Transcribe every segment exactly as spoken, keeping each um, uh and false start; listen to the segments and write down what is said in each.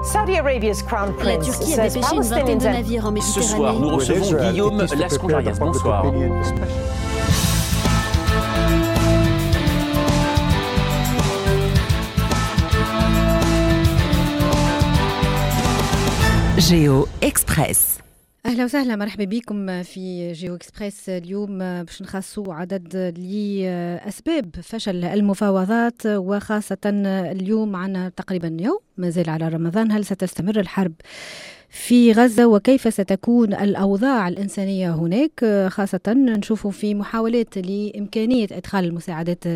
Saudi Arabia's crown La prince Turquie a says dépêché une vingtaine de Palestinians navires en Ce soir, Méditerranée. nous recevons Guillaume Lascondarias. Bonsoir. جيو إكسبريس. أهلا وسهلا، مرحبا بكم في جيو إكسبريس. اليوم باش نخصوا عدد لأسباب فشل المفاوضات، وخاصة اليوم عنا تقريبا يوم مازال على رمضان. هل ستستمر الحرب في غزة وكيف ستكون الأوضاع الإنسانية هناك؟ خاصة نشوفوا في محاولات لإمكانية إدخال المساعدات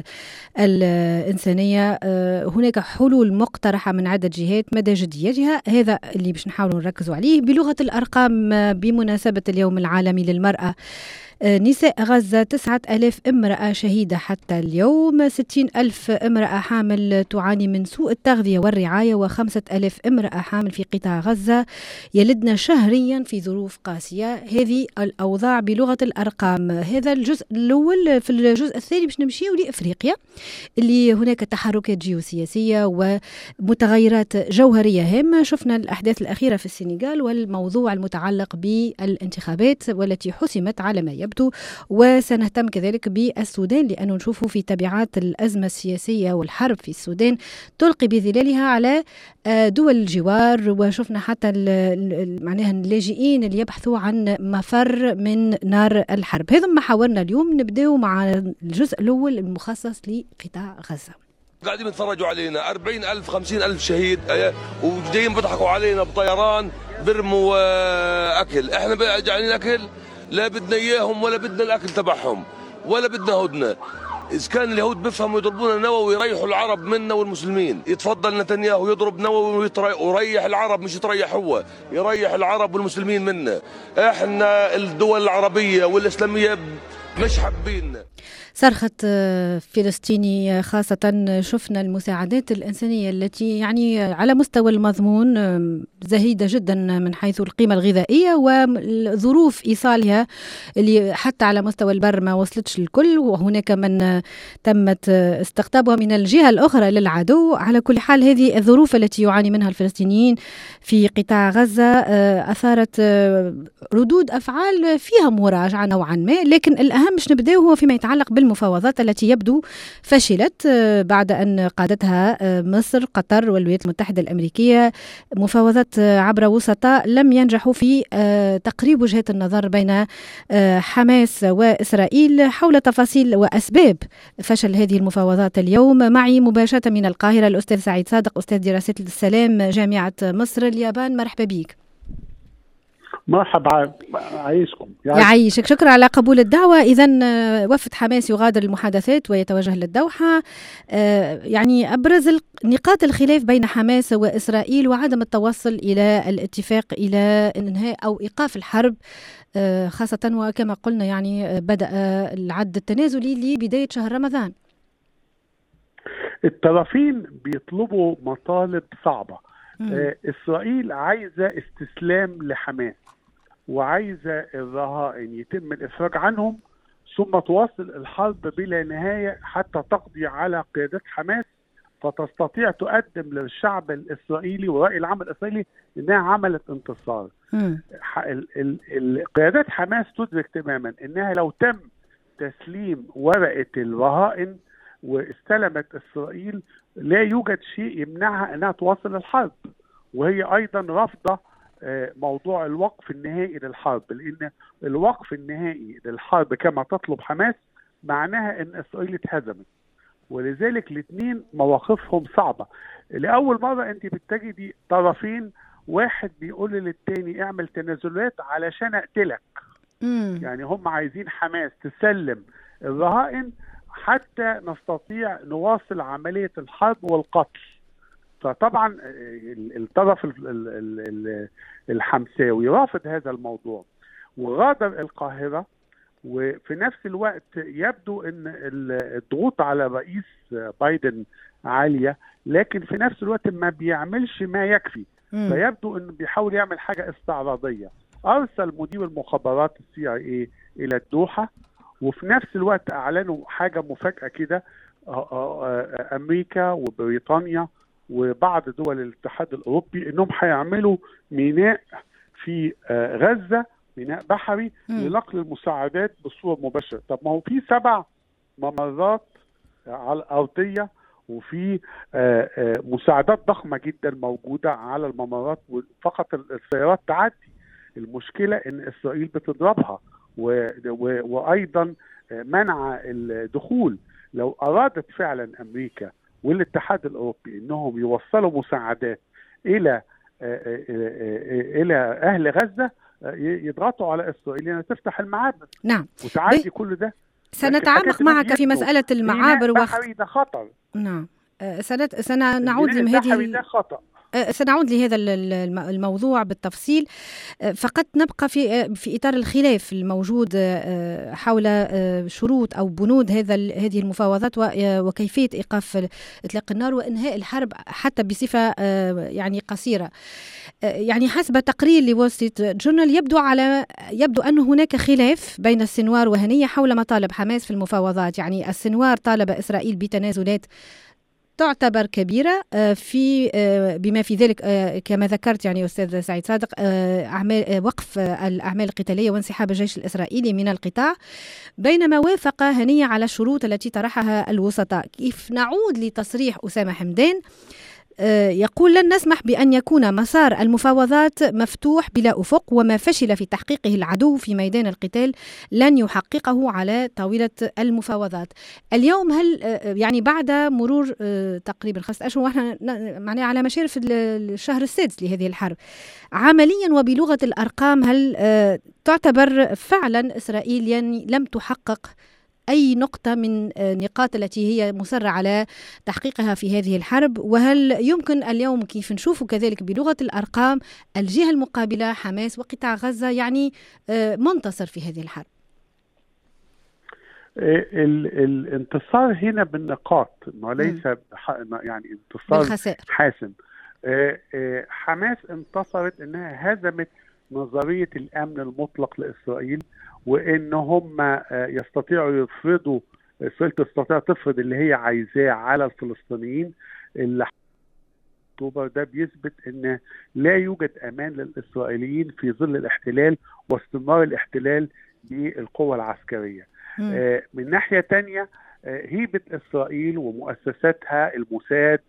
الإنسانية هناك حلول مقترحة من عدة جهات، مدى جديتها هذا اللي باش نحاول نركزوا عليه. بلغة الأرقام بمناسبة اليوم العالمي للمرأة، نساء غزة تسعة ألاف امرأة شهيدة حتى اليوم، ستين ألف امرأة حامل تعاني من سوء التغذية والرعاية، وخمسة ألاف امرأة حامل في قطاع غزة يلدن شهريا في ظروف قاسية. هذه الأوضاع بلغة الأرقام. هذا الجزء الأول. في الجزء الثاني باش نمشيو لإفريقيا، اللي هناك تحركات جيوسياسية ومتغيرات جوهرية هامة. شفنا الأحداث الأخيرة في السنغال والموضوع المتعلق بالانتخابات والتي حسمت على ما يبدو، وسنهتم كذلك بالسودان لأنه نشوفه في تبعات الأزمة السياسية والحرب في السودان تلقي بظلالها على دول الجوار. وشفنا حتى معناها اللاجئين اللي يبحثوا عن مفر من نار الحرب. هذا محاورنا اليوم. نبدأ مع الجزء الأول المخصص لقطاع غزة. قاعدين يتفرجوا علينا أربعين ألف خمسين ألف شهيد، وجايين بيضحكوا علينا بطيران برموا أكل. احنا بقى جعلين أكل، لا بدنا إياهم ولا بدنا الأكل تبعهم ولا بدنا هدنة. إذا كان اليهود بيفهموا يضربونا نووي يريحوا العرب منا والمسلمين، يتفضل نتنياهو يضرب نووي ويريح العرب، مش يتريح هو، يريح العرب والمسلمين منا. احنا الدول العربية والإسلامية مش حابين. صرخة فلسطيني خاصة. شفنا المساعدات الإنسانية التي يعني على مستوى المضمون زهيدة جدا من حيث القيمة الغذائية وظروف إيصالها اللي حتى على مستوى البر ما وصلتش الكل، وهناك من تمت استقطابها من الجهة الأخرى للعدو. على كل حال هذه الظروف التي يعاني منها الفلسطينيين في قطاع غزة أثارت ردود أفعال فيها مراجعة نوعا ما، لكن الأهم مش نبدأ هو فيما يتعلق بالمفاوضات التي يبدو فشلت بعد أن قادتها مصر، قطر والولايات المتحدة الأمريكية. مفاوضات عبر وسطاء لم ينجحوا في تقريب وجهات النظر بين حماس وإسرائيل. حول تفاصيل وأسباب فشل هذه المفاوضات اليوم معي مباشرة من القاهرة الأستاذ سعيد صادق، أستاذ دراسات السلام جامعة مصر اليابان. مرحبا بك. مرحبا، عايشكم. يعيشك. شكرا على قبول الدعوة. إذن وفد حماس يغادر المحادثات ويتوجه للدوحة. يعني أبرز نقاط الخلاف بين حماس وإسرائيل وعدم التوصل إلى الاتفاق إلى إنهاء أو إيقاف الحرب، خاصة وكما قلنا يعني بدأ العد التنازلي لبداية شهر رمضان. الطرفين بيطلبوا مطالب صعبة. آه، إسرائيل عايزة استسلام لحماس، وعايزة الرهائن يتم الإفراج عنهم، ثم تواصل الحرب بلا نهاية حتى تقضي على قيادات حماس، فتستطيع تقدم للشعب الإسرائيلي ورأي العام الإسرائيلي إنها عملت انتصار. قيادات حماس تدرك تماما إنها لو تم تسليم ورقة الرهائن واستلمت إسرائيل لا يوجد شيء يمنعها أنها تواصل الحرب، وهي أيضا رافضة موضوع الوقف النهائي للحرب، لأن الوقف النهائي للحرب كما تطلب حماس معناها أن إسرائيل اتهزمت، ولذلك الاثنين مواقفهم صعبة. لأول مرة أنت بتجدي طرفين، واحد بيقول للتاني اعمل تنازلات علشان أقتلك. مم. يعني هم عايزين حماس تسلم الرهائن حتى نستطيع نواصل عملية الحرب والقتل. فطبعا الطرف الحمساوي رافض هذا الموضوع وغادر القاهرة، وفي نفس الوقت يبدو ان الضغوط على الرئيس بايدن عالية، لكن في نفس الوقت ما بيعملش ما يكفي. م. فيبدو انه بيحاول يعمل حاجة استعراضية. ارسل مدير المخابرات السي اي اي الى الدوحة، وفي نفس الوقت اعلنوا حاجة مفاجأة كده، امريكا وبريطانيا وبعض دول الاتحاد الأوروبي إنهم هيعملوا ميناء في غزة، ميناء بحري لنقل المساعدات بصورة مباشرة. طب ما هو في سبع ممرات على الأرضية وفي مساعدات ضخمة جدا موجودة على الممرات، وفقط السيارات تعدي. المشكلة إن إسرائيل بتضربها وأيضا منع الدخول. لو أرادت فعلا أمريكا والاتحاد الأوروبي إنهم يوصلوا مساعدات إلى إلى أهل غزة، يضغطوا على إسرائيل أن تفتح المعابر. نعم، وتعدي كل ده. سنتعمق معك في مسألة المعابر وخ... ده خطر. نعم، سنت... سنعود لهذه خطأ. سنعود لهذا الموضوع بالتفصيل. فقط نبقى في في إطار الخلاف الموجود حول شروط أو بنود هذا هذه المفاوضات وكيفية إيقاف إطلاق النار وإنهاء الحرب حتى بصفة يعني قصيرة. يعني حسب تقرير لول ستريت جورنال يبدو على يبدو أن هناك خلاف بين السنوار وهنية حول مطالب حماس في المفاوضات. يعني السنوار طالب إسرائيل بتنازلات تعتبر كبيرة في بما في ذلك كما ذكرت يعني أستاذ سعيد صادق أعمال وقف الأعمال القتالية وانسحاب الجيش الإسرائيلي من القطاع، بينما وافق هنية على الشروط التي طرحها الوسطاء. كيف نعود لتصريح أسامة حمدان يقول لن نسمح بأن يكون مسار المفاوضات مفتوح بلا أفق، وما فشل في تحقيقه العدو في ميدان القتال لن يحققه على طاولة المفاوضات. اليوم هل يعني بعد مرور تقريبا خمسة أشهر ونحن معناها على مشارف الشهر السادس لهذه الحرب، عمليا وبلغة الأرقام هل تعتبر فعلا إسرائيل يعني لم تحقق أي نقطة من نقاط التي هي مصرة على تحقيقها في هذه الحرب؟ وهل يمكن اليوم كيف نشوف كذلك بلغة الأرقام الجهة المقابلة حماس وقطاع غزة يعني منتصر في هذه الحرب؟ الانتصار هنا بالنقاط وليس يعني انتصار بالخسائر حاسم. حماس انتصرت انها هزمت نظرية الأمن المطلق لإسرائيل، وإن هم يستطيعوا يفرضوا إسرائيل تستطيع تفرض اللي هي عايزاه على الفلسطينيين. اللي أكتوبر ده بيثبت إن لا يوجد أمان للإسرائيليين في ظل الاحتلال واستمرار الاحتلال بالقوة العسكرية. آه من ناحية تانية آه هيبة إسرائيل ومؤسساتها الموساد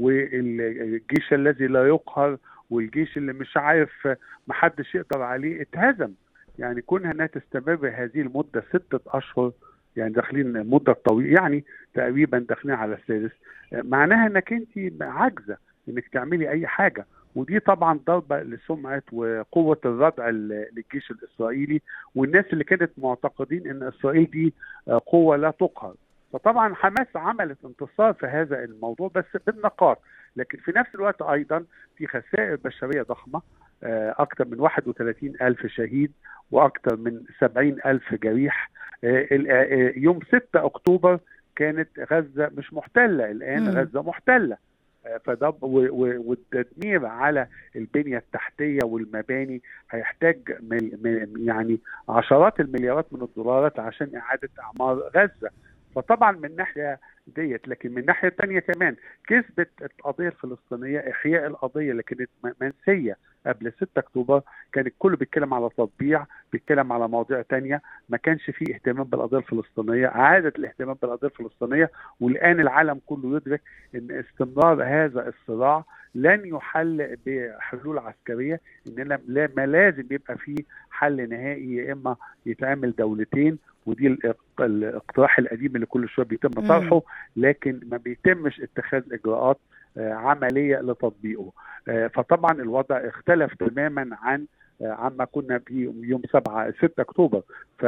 والجيش الذي لا يقهر والجيش اللي مش عارف محدش يقدر عليه اتهزم. يعني كونها انها تستمر هذه المده ستة اشهر، يعني داخلين مده طويله، يعني تقريبا داخلين على السادس، معناها انك انت عاجزه انك تعملي اي حاجه. ودي طبعا ضربه لسمعه وقوه الردع للجيش الاسرائيلي والناس اللي كانت معتقدين ان اسرائيل دي قوه لا تقهر. فطبعا حماس عملت انتصار في هذا الموضوع بس بالنقاط، لكن في نفس الوقت ايضا في خسائر بشريه ضخمه، اكثر من واحد وثلاثين ألف شهيد واكثر من سبعين ألف جريح. يوم ستة أكتوبر كانت غزه مش محتله، الان م. غزه محتله. فده والتدمير على البنيه التحتيه والمباني هيحتاج يعني عشرات المليارات من الدولارات عشان اعاده اعمار غزه. فطبعا من ناحيه ديت، لكن من ناحيه تانية كمان كسبت القضيه الفلسطينيه، احياء القضيه اللي كانت منسيه قبل ستة أكتوبر. كان الكل بيتكلم على تطبيع، بيتكلم على مواضيع تانية، ما كانش فيه اهتمام بالقضيه الفلسطينيه. عادت الاهتمام بالقضيه الفلسطينيه، والان العالم كله يدرك ان استمرار هذا الصراع لن يحل بحلول عسكريه، ان ما لازم يبقى فيه حل نهائي، يا اما يتعمل دولتين، ودي الاقتراح القديم اللي كل شويه بيتم طرحه، لكن ما بيتمش اتخاذ اجراءات عمليه لتطبيقه. فطبعا الوضع اختلف تماما عن عما كنا في يوم سبعة ستة أكتوبر.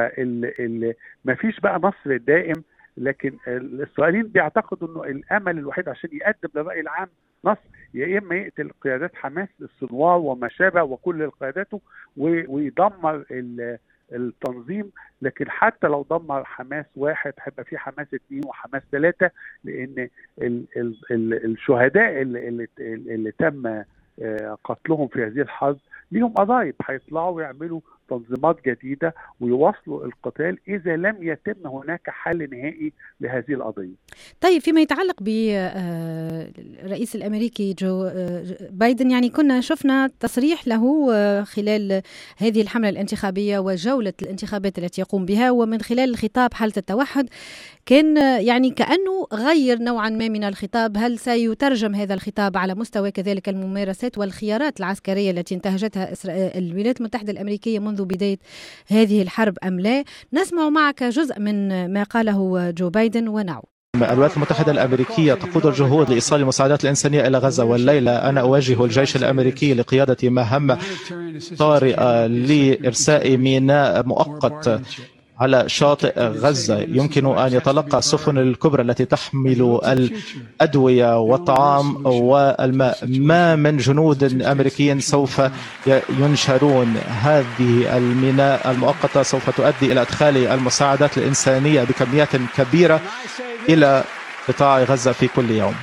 فما فيش بقى نصر دائم، لكن الاسرائيليين بيعتقدوا انه الامل الوحيد عشان يقدم للراي العام نصر، يا اما يقتل قيادات حماس السنوار وما شابه وكل قياداته ويدمر التنظيم. لكن حتى لو دمر حماس واحد هيبقى في حماس اثنين وحماس ثلاثة، لان ال ال ال الشهداء اللي, اللي, اللي تم قتلهم في هذه الحرب ليهم قضايا، هيطلعوا ويعملوا تنظيمات جديدة ويواصلوا القتال إذا لم يتم هناك حل نهائي لهذه القضية. طيب، فيما يتعلق بالرئيس الأمريكي جو بايدن، يعني كنا شفنا تصريح له خلال هذه الحملة الانتخابية وجولة الانتخابات التي يقوم بها، ومن خلال الخطاب حالة التوحد كان يعني كأنه غير نوعا ما من الخطاب. هل سيترجم هذا الخطاب على مستوى كذلك الممارسات والخيارات العسكرية التي انتهجتها الولايات المتحدة الأمريكية منذ بداية هذه الحرب أم لا؟ نسمع معك جزء من ما قاله جو بايدن ونعود. الولايات المتحدة الأمريكية تقود الجهود لإيصال المساعدات الإنسانية إلى غزة، والليلة أنا أواجه الجيش الأمريكي لقيادة مهمة طارئة لإرساء ميناء مؤقت على شاطئ غزة يمكن أن يتلقى السفن الكبرى التي تحمل الأدوية والطعام والماء. ما من جنود أمريكيين سوف ينشرون. هذه الميناء المؤقتة سوف تؤدي إلى إدخال المساعدات الإنسانية بكميات كبيرة إلى قطاع غزة في كل يوم.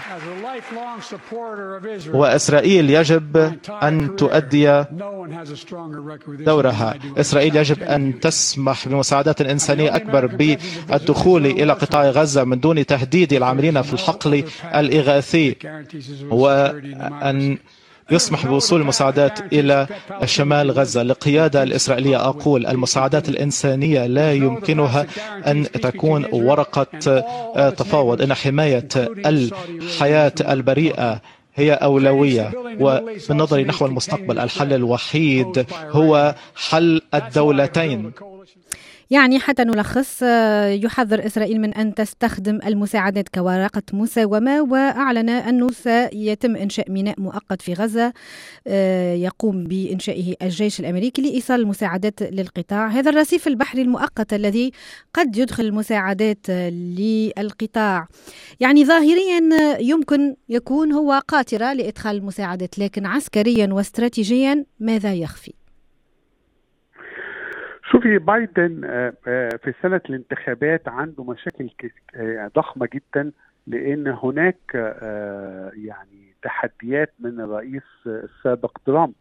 وإسرائيل يجب أن تؤدي دورها. إسرائيل يجب أن تسمح بمساعدات إنسانية أكبر بالدخول إلى قطاع غزة من دون تهديد العاملين في الحقل الإغاثي، وأن يسمح بوصول المساعدات إلى شمال غزة. للقيادة الإسرائيلية أقول المساعدات الإنسانية لا يمكنها أن تكون ورقة تفاوض، إن حماية الحياة البريئة هي أولوية. وبالنظر نحو المستقبل الحل الوحيد هو حل الدولتين. يعني حتى نلخص، يحذر إسرائيل من أن تستخدم المساعدات كورقة مساومة، وأعلن أنه سيتم إنشاء ميناء مؤقت في غزة يقوم بإنشائه الجيش الأمريكي لإيصال المساعدات للقطاع. هذا الرصيف البحري المؤقت الذي قد يدخل المساعدات للقطاع يعني ظاهريا يمكن يكون هو قاطرة لإدخال المساعدات، لكن عسكريا واستراتيجيا ماذا يخفي؟ شوفي، بايدن في سنة الانتخابات عنده مشاكل ضخمة جدا، لأن هناك يعني تحديات من الرئيس السابق ترامب.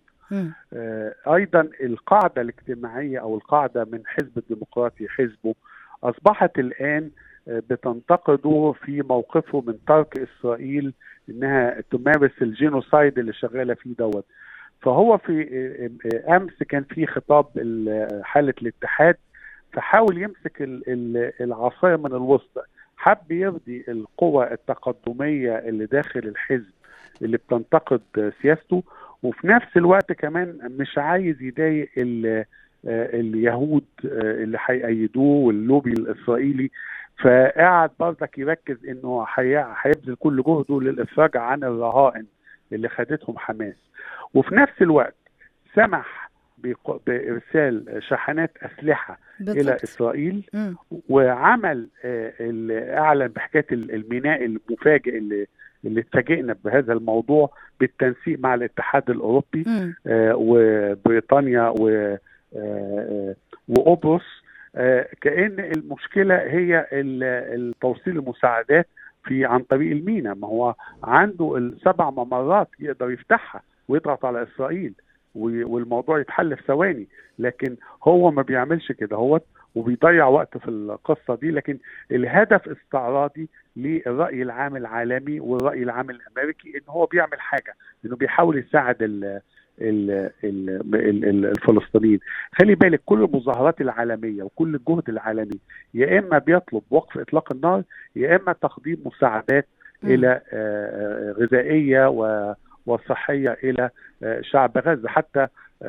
أيضا القاعدة الاجتماعية أو القاعدة من حزب الديمقراطي حزبه أصبحت الآن بتنتقده في موقفه من ترك إسرائيل إنها تمارس الجينوسايد اللي شغالة فيه دوت. فهو في أمس كان في خطاب حالة الاتحاد، فحاول يمسك العصاية من الوسط، حب يرضي القوى التقدمية اللي داخل الحزب اللي بتنتقد سياسته، وفي نفس الوقت كمان مش عايز يضايق اليهود اللي هيأيدوه واللوبي الإسرائيلي. فقعد برضك يركز إنه هيبذل كل جهده للإفراج عن الرهائن اللي خدتهم حماس، وفي نفس الوقت سمح بإرسال شاحنات أسلحة بالضبط إلى إسرائيل. م. وعمل أعلن بحكاية الميناء المفاجئ اللي اللي اتفاجئنا بهذا الموضوع بالتنسيق مع الاتحاد الأوروبي آه وبريطانيا آه وقبرص، آه كأن المشكلة هي التوصيل المساعدات في عن طريق الميناء. ما هو عنده السبع ممرات يقدر يفتحها ويضغط على إسرائيل والموضوع يتحل في ثواني، لكن هو ما بيعملش كده، هو وبيضيع وقت في القصة دي. لكن الهدف استعراضي للرأي العام العالمي والرأي العام الأمريكي إن هو بيعمل حاجة، إنه بيحاول يساعد ال ال ال الفلسطينيين. خلي بالك كل المظاهرات العالمية وكل الجهد العالمي يا إما بيطلب وقف إطلاق النار يا إما تقديم مساعدات م. إلى غذائية وصحية إلى شعب غزة. حتى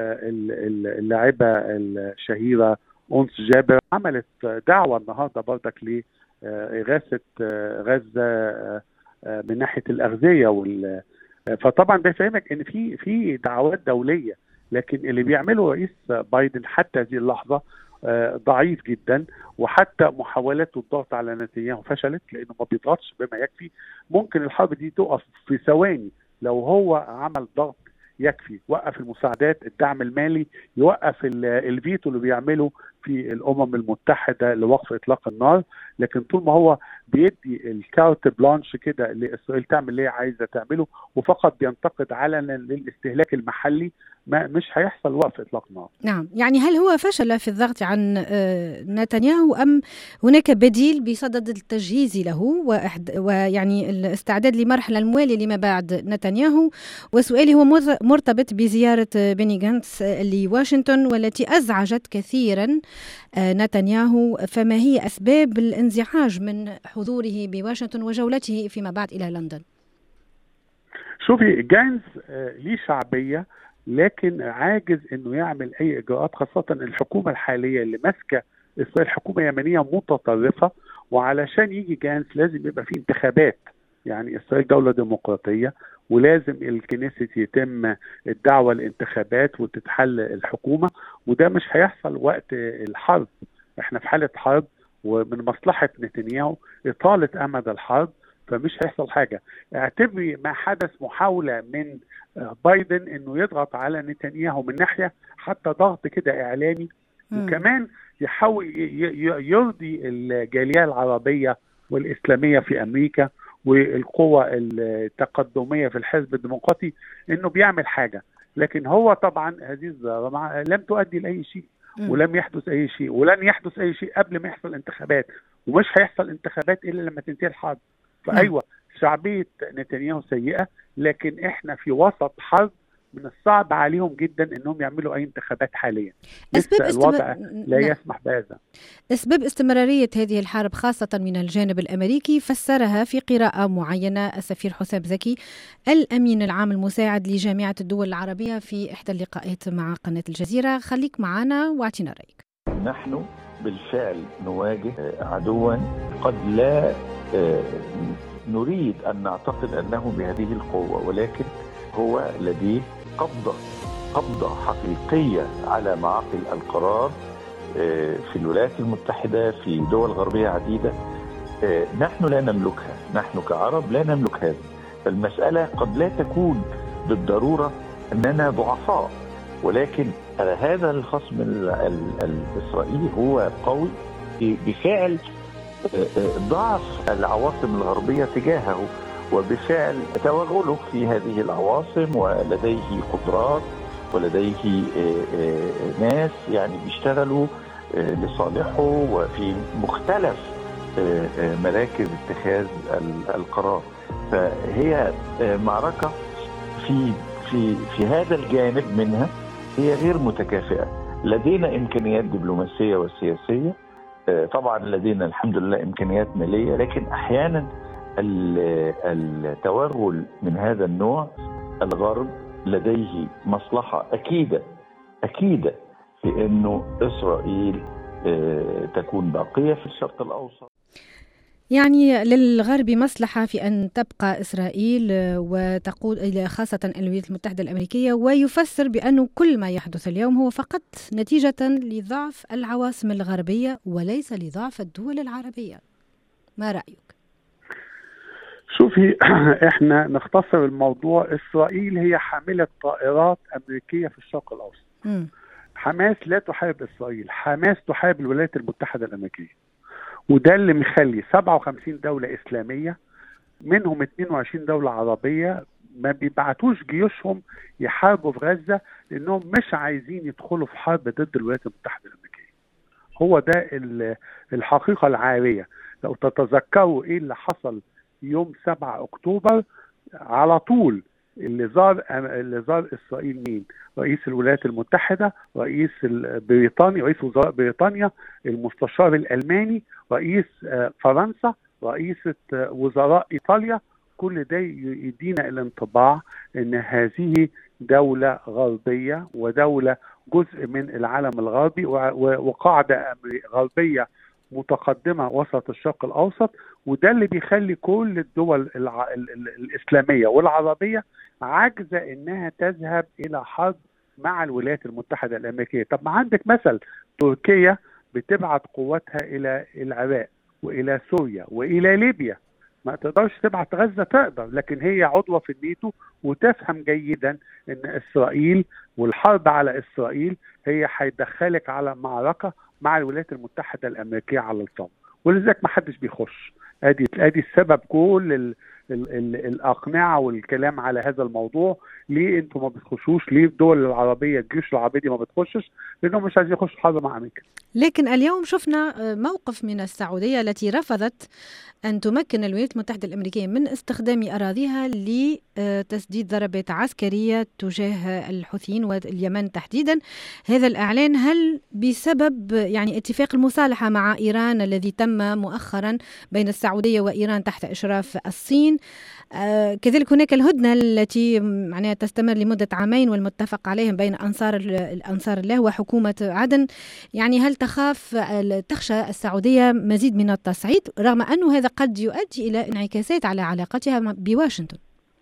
اللاعبة الشهيرة أنس جابر عملت دعوة النهاردة برضك لإغاثة غزة من ناحية الأغذية وال فطبعا بيفهمك ان في في دعوات دوليه، لكن اللي بيعمله رئيس بايدن حتى هذه اللحظه ضعيف جدا، وحتى محاولات الضغط على نتنياهو فشلت لانه ما بيضغطش بما يكفي. ممكن الحرب دي تقف في ثواني لو هو عمل ضغط يكفي، وقف المساعدات، الدعم المالي، يوقف الفيتو اللي بيعمله في الامم المتحده لوقف اطلاق النار. لكن طول ما هو بيدي الكارت بلانش كده لاسرائيل تعمل اللي هي عايزه تعمله، وفقط بينتقد علنا للاستهلاك المحلي، ما مش هيحصل وقف إطلاق نار. نعم، يعني هل هو فشل في الضغط عن نتنياهو أم هناك بديل بصدد التجهيز له ويعني الاستعداد لمرحلة الموالية لما بعد نتنياهو؟ وسؤالي هو مرتبط بزيارة بني غانتس لواشنطن والتي أزعجت كثيرا نتنياهو، فما هي أسباب الانزعاج من حضوره بواشنطن وجولته فيما بعد إلى لندن؟ شوفي، جانز ليه شعبية لكن عاجز انه يعمل اي اجراءات، خاصة الحكومة الحالية اللي ماسكة اسرائيل حكومة يمنية متطرفة، وعلشان يجي جانز لازم يبقى فيه انتخابات. يعني اسرائيل دولة ديمقراطية ولازم الكنيست يتم الدعوة لانتخابات وتتحل الحكومة، وده مش هيحصل وقت الحرب. احنا في حالة حرب ومن مصلحة نتنياهو اطالة امد الحرب، فمش هيحصل حاجة. اعتبري ما حدث محاولة من بايدن انه يضغط على نتنياهو من ناحية حتى ضغط كده اعلامي، وكمان يحاول يرضي الجالية العربية والاسلامية في امريكا والقوى التقدمية في الحزب الديمقراطي انه بيعمل حاجة. لكن هو طبعا هذه الزيارة لم تؤدي لاي شيء ولم يحدث اي شيء ولن يحدث اي شيء قبل ما يحصل انتخابات، ومش هيحصل انتخابات الا لما تنتهي الحرب. فأيوة شعبية نتنياهو سيئة، لكن احنا في وسط حرب من الصعب عليهم جدا انهم يعملوا اي انتخابات حاليا. أسباب الوضع استمر... لا نعم. يسمح بهذا. أسباب استمرارية هذه الحرب خاصة من الجانب الأمريكي فسرها في قراءة معينة السفير حسام زكي الأمين العام المساعد لجامعة الدول العربية في إحدى اللقاءات مع قناة الجزيرة. خليك معنا واعطينا رأيك. نحن بالفعل نواجه عدوا قد لا نريد أن نعتقد أنه بهذه القوة، ولكن هو لديه قبضة قبضة حقيقية على معاقل القرار في الولايات المتحدة، في دول غربية عديدة نحن لا نملكها. نحن كعرب لا نملك هذا. فالمسألة قد لا تكون بالضرورة أننا ضعفاء، ولكن هذا الخصم الإسرائيلي هو قوي بفعل ضعف العواصم الغربية تجاهه، وبفعل توغله في هذه العواصم، ولديه قدرات ولديه ناس يعني بيشتغلوا لصالحه وفي مختلف مراكز اتخاذ القرار. فهي معركة في في في هذا الجانب منها هي غير متكافئة. لدينا إمكانيات دبلوماسية وسياسية، طبعا لدينا الحمد لله إمكانيات مالية، لكن أحيانا التوغل من هذا النوع الغرب لديه مصلحة أكيدة أكيدة في أنه إسرائيل تكون باقية في الشرق الأوسط. يعني للغرب مصلحة في أن تبقى إسرائيل وتقود إلى خاصة الولايات المتحدة الأمريكية، ويفسر بأنه كل ما يحدث اليوم هو فقط نتيجة لضعف العواصم الغربية وليس لضعف الدول العربية. ما رأيك؟ شوفي، احنا نختصر الموضوع. إسرائيل هي حاملة طائرات أمريكية في الشرق الأوسط. م. حماس لا تحارب إسرائيل، حماس تحارب الولايات المتحدة الأمريكية، وده اللي مخلي سبعة وخمسين دولة إسلامية منهم اثنين وعشرين دولة عربية ما بيبعتوش جيوشهم يحاربوا في غزة، لأنهم مش عايزين يدخلوا في حرب ضد الولايات المتحدة الأمريكية. هو ده الحقيقة العارية. لو تتذكروا إيه اللي حصل يوم سبعة أكتوبر، على طول اللي زار اللي زار إسرائيل مين؟ رئيس الولايات المتحدة، رئيس بريطانيا، رئيس وزراء بريطانيا، المستشار الألماني، رئيس فرنسا، رئيسة وزراء إيطاليا. كل ده يدينا الانطباع أن هذه دولة غربية ودولة جزء من العالم الغربي وقاعدة غربية متقدمة وسط الشرق الأوسط. وده اللي بيخلي كل الدول الع... الإسلامية والعربية عاجزة إنها تذهب إلى حرب مع الولايات المتحدة الأمريكية. طب ما عندك مثل تركيا بتبعت قواتها إلى العراق وإلى سوريا وإلى ليبيا، ما تقدرش تبعت غزة، تقدر، لكن هي عضوة في الناتو وتفهم جيدا إن إسرائيل والحرب على إسرائيل هي هيدخلك على معركة مع الولايات المتحدة الأمريكية على الفور، ولذلك ما حدش بيخش. ادي ادي السبب كل ال ال الأقنعة والكلام على هذا الموضوع. ليه انتم ما بتخشوش؟ ليه الدول العربية الجيوش العربية دي ما بتخشش؟ لأنهم مش عايزين يخشوا حرب مع أمريكا. لكن اليوم شفنا موقف من السعودية التي رفضت أن تمكن الولايات المتحدة الأمريكية من استخدام أراضيها لتسديد ضربات عسكرية تجاه الحوثيين واليمن تحديدا. هذا الإعلان هل بسبب يعني اتفاق المصالحة مع إيران الذي تم مؤخرا بين السعودية وإيران تحت إشراف الصين؟ آه كذلك هناك الهدنة التي معناها تستمر لمدة عامين والمتفق عليهم بين أنصار الأنصار الله وحكومة عدن. يعني هل تخاف تخشى السعودية مزيد من التصعيد رغم أنه هذا قد يؤدي إلى انعكاسات على علاقتها بواشنطن؟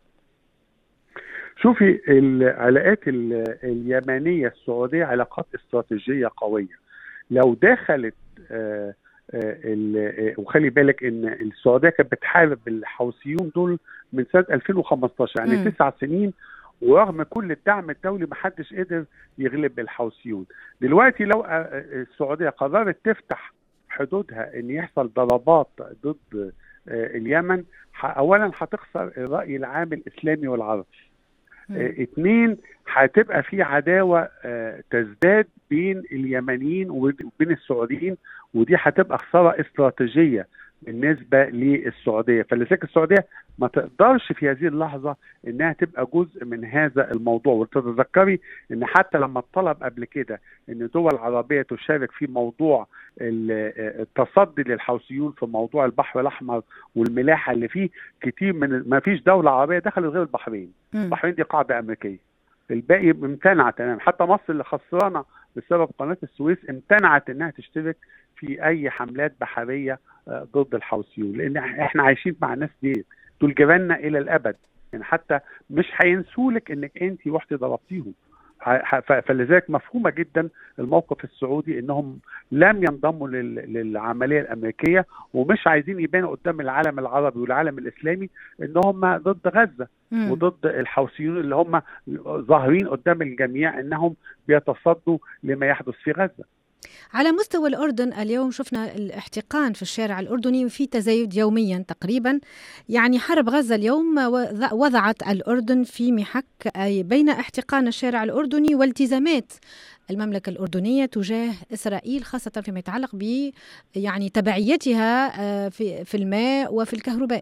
شوفي العلاقات اليمنية السعودية علاقات استراتيجية قوية. لو دخلت آه وخلي بالك ان السعوديه كانت بتحارب الحوثيون دول من سنه ألفين وخمستاشر يعني م. تسع سنين، ورغم كل الدعم الدولي ما حدش قدر يغلب الحوثيون. دلوقتي لو السعوديه قررت تفتح حدودها ان يحصل ضربات ضد اليمن، اولا هتخسر الراي العام الاسلامي والعربي. اثنين، هتبقى في عداوه تزداد بين اليمنيين وبين السعوديين، ودي هتبقى خساره استراتيجيه بالنسبه للسعوديه. فلذلك السعوديه ما تقدرش في هذه اللحظه انها تبقى جزء من هذا الموضوع. وتتذكري ان حتى لما طلب قبل كده ان دول عربيه تشارك في موضوع التصدي للحوثيون في موضوع البحر الاحمر والملاحه اللي فيه، كتير من ما فيش دوله عربيه دخلت غير البحرين. البحرين دي قاعده امريكيه، الباقي امتنع تمام. حتى مصر اللي خسرانه بسبب قناه السويس امتنعت انها تشترك في اي حملات بحريه ضد الحوثيون، لان احنا عايشين مع الناس دي، دول جيراننا الى الابد. يعني حتى مش هينسولك انك انت رحتي ضربتيهم. فلذلك مفهومه جدا الموقف السعودي انهم لم ينضموا للعمليه الامريكيه، ومش عايزين يبانوا قدام العالم العربي والعالم الاسلامي ان هم ضد غزه م. وضد الحوثيين اللي هم ظاهرين قدام الجميع انهم بيتصدوا لما يحدث في غزه. على مستوى الأردن اليوم شفنا الاحتقان في الشارع الأردني وفي تزايد يوميا تقريبا. يعني حرب غزة اليوم وضعت الأردن في محك أي بين احتقان الشارع الأردني والتزامات المملكة الأردنية تجاه إسرائيل، خاصة فيما يتعلق ب يعني تبعيتها في في الماء وفي الكهرباء.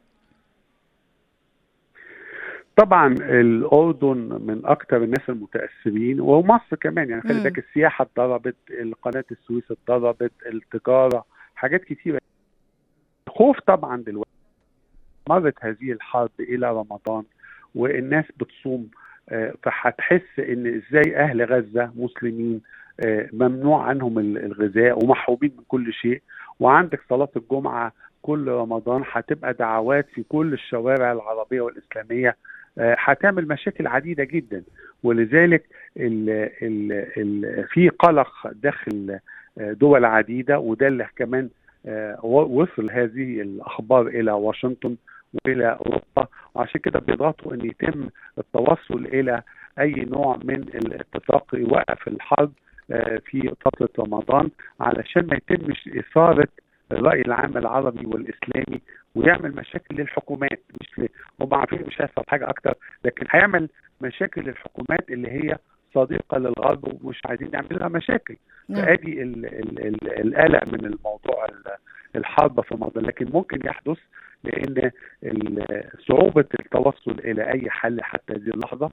طبعا الأردن من أكثر الناس المتأثرين، ومصر كمان. يعني خلي بالك السياحة اتضربت، قناة السويس اتضربت، التجارة، حاجات كتيرة. خوف طبعا دلوقتي مرت هذه الحرب إلى رمضان والناس بتصوم، فهتحس إن إزاي أهل غزة مسلمين ممنوع عنهم الغذاء ومحرومين من كل شيء. وعندك صلاة الجمعة كل رمضان هتبقى دعوات في كل الشوارع العربية والإسلامية، هتعمل مشاكل عديدة جدا. ولذلك ال ال ال في قلق داخل دول عديدة، وده اللي كمان وصل هذه الأخبار إلى واشنطن وإلى أوروبا، وعشان كده بيضغطوا أن يتم التوصل إلى أي نوع من الاتفاق يوقف الحرب في فترة رمضان، علشان ما يتمش إثارة الرأي العام العربي والإسلامي ويعمل مشاكل للحكومات. مش ل... هم عارفين مش هيحصل حاجة أكتر، لكن هيعمل مشاكل للحكومات اللي هي صديقة للغرب ومش عايزين نعمل لها مشاكل. فأدي ال... ال... ال... القلق من الموضوع الحرب في رمضان. لكن ممكن يحدث لأن صعوبة التوصل إلى أي حل حتى هذه اللحظة.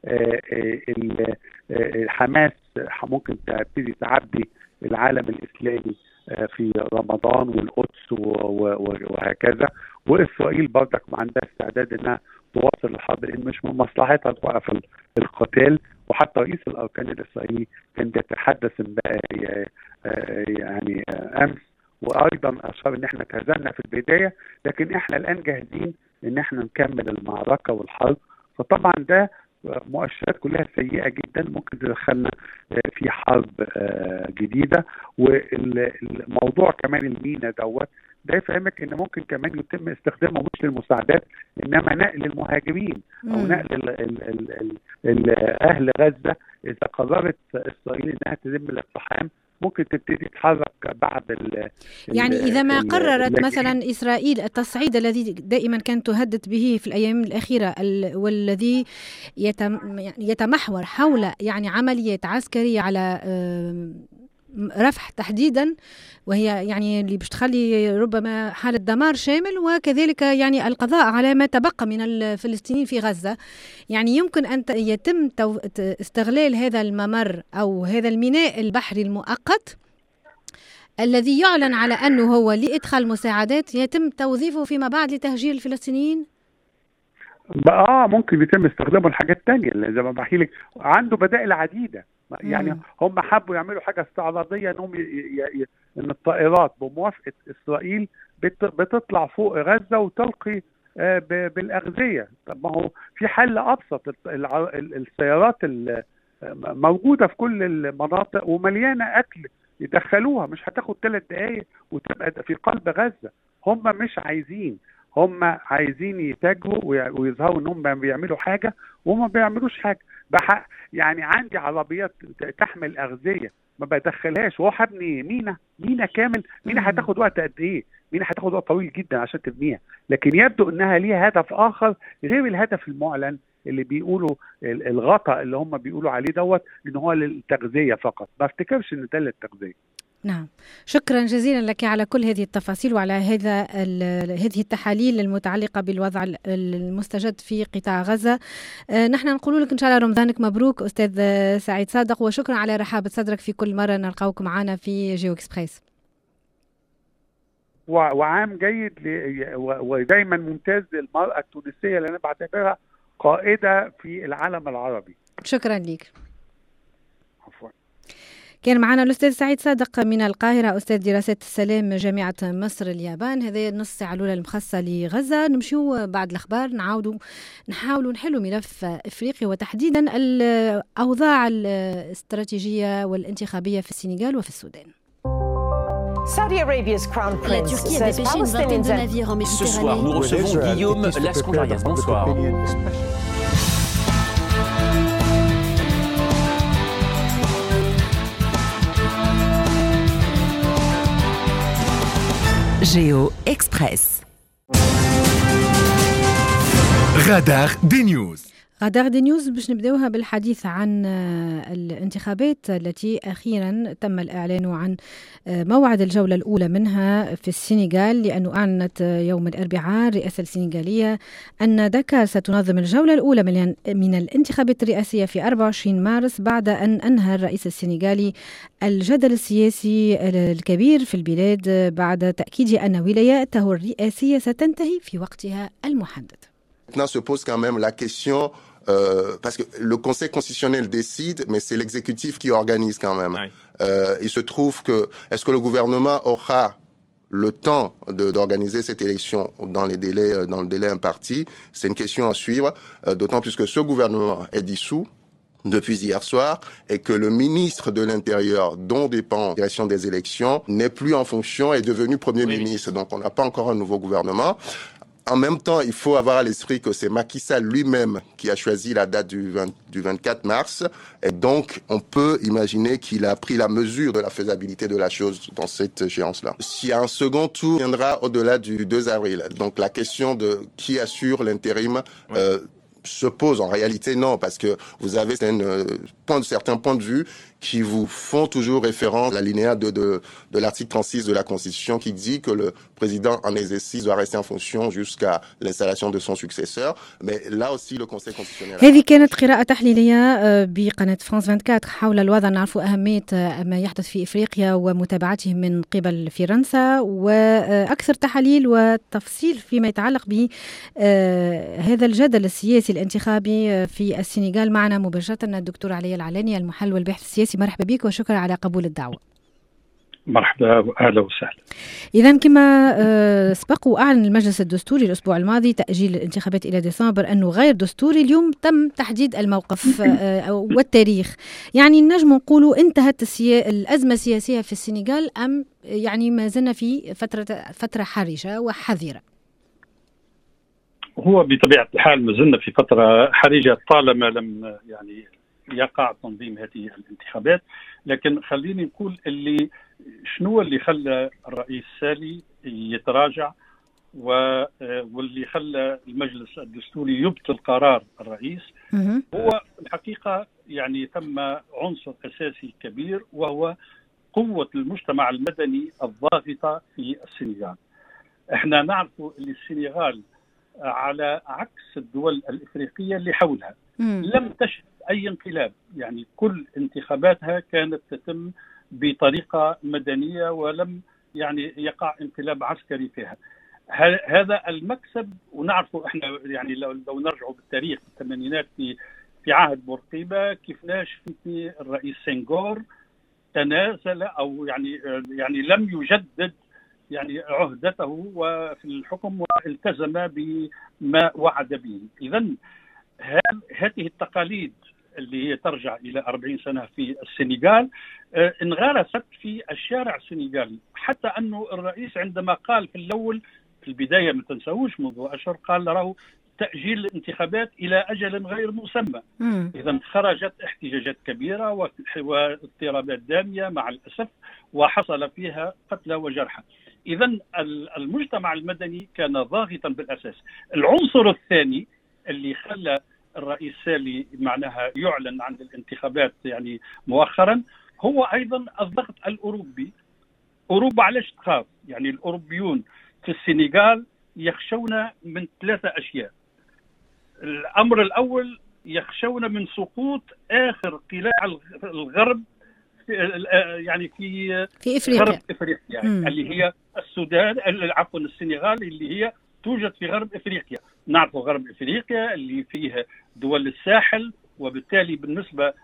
حماس ممكن تبتدي تعبي العالم الإسلامي في رمضان والقدس وهكذا، وإسرائيل برضك ما عندها استعداد انها تواصل الحرب، لان مش من مصلحتها توقف القتال. وحتى رئيس الاركان الاسرائيلي كان بيتحدث يعني امس، وايضا اشار ان احنا تهزمنا في البدايه، لكن احنا الان جاهزين ان احنا نكمل المعركه والحرب. فطبعا ده مؤشرات كلها سيئة جدا ممكن تدخلنا في حرب جديدة. والموضوع كمان المينا دوت ده يفهمك ان ممكن كمان يتم استخدامه مش للمساعدات، انما نقل المهاجرين او نقل ال ال ال ال اهل غزة. اذا قررت اسرائيل انها تتم الاقتحام ممكن تبتدي تتحرك بعد ال يعني ال إذا ما ال قررت ال مثلا إسرائيل التصعيد الذي دائما كانت تهدد به في الأيام الأخيرة والذي يتمحور حول يعني عمليات عسكرية على رفح تحديدا، وهي يعني اللي باش تخلي ربما حالة دمار شامل، وكذلك يعني القضاء على ما تبقى من الفلسطينيين في غزة. يعني يمكن أن يتم استغلال هذا الممر أو هذا الميناء البحري المؤقت الذي يعلن على أنه هو لإدخال مساعدات يتم توظيفه فيما بعد لتهجير الفلسطينيين. اه ممكن يتم استخدامه لحاجات تانية زي ما بحكي لك، عنده بدائل عديدة. يعني مم. هم حبوا يعملوا حاجة استعراضية انهم ي... ي... ي... ان الطائرات بموافقة اسرائيل بت... بتطلع فوق غزة وتلقي آه ب... بالاغذية. طب ما هو في حل ابسط، الع... السيارات موجودة في كل المناطق ومليانة اكل، يدخلوها مش هتاخد ثلاث دقايق وتبقى في قلب غزة. هم مش عايزين، هم عايزين يتاجروا ويظهروا انهم بيعملوا حاجة وهم ما بيعملوش حاجة. بحق يعني عندي عربيات تحمل أغذية ما بدخلهاش، وهو هبني مينا مينا كامل. مينا هتاخد وقت قد ايه؟ مينا هتاخد وقت طويل جدا عشان تبنيها، لكن يبدو انها ليها هدف اخر غير الهدف المعلن اللي بيقولوا الغطاء اللي هم بيقولوا عليه دوت ان هو للتغذية فقط. ما افتكرش ان ده للتغذية. نعم، شكرا جزيلا لك على كل هذه التفاصيل وعلى هذا هذه التحاليل المتعلقة بالوضع المستجد في قطاع غزة. آه نحن نقول لك إن شاء الله رمضانك مبروك أستاذ سعيد صادق، وشكرا على رحابة صدرك في كل مرة نلقاوك معنا في جيو إكسبريس. وعام جيد ودايما ممتاز للمرأة التونسية اللي أنا بعتبرها قائدة في العالم العربي. شكرا لك. كان معنا الأستاذ سعيد صادق من القاهرة، أستاذ دراسات السلام جامعة مصر اليابان. هذا نص ساعة الأولى المخصصة لغزة. نمشيو بعد الأخبار نعاودوا نحاولوا نحلوا ملف إفريقيا وتحديدا الأوضاع الاستراتيجية والانتخابية في السنغال وفي السودان. Saudi Arabia's crown prince says Palestinians and... Ce soir, nous recevons Guillaume Lascondarias. Bonsoir. Géo Express. غدار دي نيوز. غدار دي نيوز باش نبداوها بالحديث عن الانتخابات التي أخيرا تم الإعلان عن موعد الجولة الأولى منها في السنغال، لأنه أعلنت يوم الأربعاء الرئاسة السنغالية أن داكار ستنظم الجولة الأولى من الانتخابات الرئاسية في أربعة وعشرين مارس، بعد أن أنهى الرئيس السنغالي الجدل السياسي الكبير في البلاد بعد تأكيد أن ولاياته الرئاسية ستنتهي في وقتها المحدد. Maintenant se pose quand même la question, euh, parce que le Conseil constitutionnel décide, mais c'est l'exécutif qui organise quand même. Oui. Euh, il se trouve que, est-ce que le gouvernement aura le temps de, d'organiser cette élection dans les délais, dans le délai imparti? C'est une question à suivre, euh, d'autant plus que ce gouvernement est dissous depuis hier soir et que le ministre de l'Intérieur, dont dépend la direction des élections, n'est plus en fonction, est devenu Premier oui. ministre. Donc on n'a pas encore un nouveau gouvernement. En même temps, il faut avoir à l'esprit que c'est Macky Sall lui-même qui a choisi la date du, vingt, du vingt-quatre mars. Et donc, on peut imaginer qu'il a pris la mesure de la faisabilité de la chose dans cette échéance-là. S'il y a un second tour, il viendra au-delà du deux avril. Donc, la question de qui assure l'intérim oui. euh, se pose. En réalité, non, parce que vous avez une, point de, certains points de vue qui vous font toujours référence à l'alinéa de, de, de l'article trente-six de la Constitution qui dit que le président en exercice doit rester en fonction jusqu'à l'installation de son successeur. Mais là aussi, le Conseil constitutionnel... هذه كانت قراءة تحليلية بقناة فرانس أربعة وعشرين حول الوضع. نعرف أهمية ما يحدث في إفريقيا ومتابعته من قبل فرنسا، وأكثر تحاليل وتفصيل فيما يتعلق بهذا الجدل السياسي الانتخابي في السنغال. معنا مباشرة الدكتور علي العلاني المحلل والباحث السياسي. مرحبا بك وشكرا على قبول الدعوة. مرحبا، أهلا وسهلا. إذا كما سبق وأعلن المجلس الدستوري الأسبوع الماضي تأجيل الانتخابات إلى ديسمبر أنه غير دستوري. اليوم تم تحديد الموقف والتاريخ. يعني نجم نقولوا انتهت السيا... الأزمة السياسية في السنغال أم يعني ما زلنا في فترة فترة حرجة وحذرة؟ هو بطبيعة الحال ما زلنا في فترة حرجة طالما لم يعني يقع تنظيم هذه الانتخابات. لكن خليني نقول اللي شنو اللي خلى الرئيس سالي يتراجع واللي خلى المجلس الدستوري يبطل قرار الرئيس. هو الحقيقة يعني ثم عنصر أساسي كبير، وهو قوة المجتمع المدني الضاغطة في السنغال. احنا نعرف ان السنغال على عكس الدول الإفريقية اللي حولها لم تشهد أي انقلاب، يعني كل انتخاباتها كانت تتم بطريقة مدنية ولم يعني يقع انقلاب عسكري فيها. هذا المكسب، ونعرفه احنا يعني لو, لو نرجع بالتاريخ الثمانينات في في عهد بورقيبة كيفاش في الرئيس سنغور تنازل او يعني يعني لم يجدد يعني عهدته وفي الحكم والتزم بما وعد به. اذا هذه التقاليد اللي هي ترجع الى أربعين سنة في السنغال انغرست في الشارع السنغالي، حتى انه الرئيس عندما قال في الاول في البداية ما تنسوش منذ أشهر قال له تأجيل الانتخابات إلى أجل غير مسمى. إذا خرجت احتجاجات كبيرة واضطرابات دامية مع الأسف، وحصل فيها قتلى وجرحى. إذا المجتمع المدني كان ضاغطا بالأساس. العنصر الثاني اللي خلى الرئيس سالي معناها يعلن عن الانتخابات يعني مؤخرا هو أيضا الضغط الأوروبي. أوروبا علاش تخاف؟ يعني الأوروبيون في السنغال يخشون من ثلاثة أشياء. الأمر الأول يخشون من سقوط آخر قلاع الغرب في يعني في في إفريقيا, غرب إفريقيا يعني اللي هي السودان عفوا السنغال اللي هي توجد في غرب إفريقيا. نعرف غرب إفريقيا اللي فيه دول الساحل، وبالتالي بالنسبة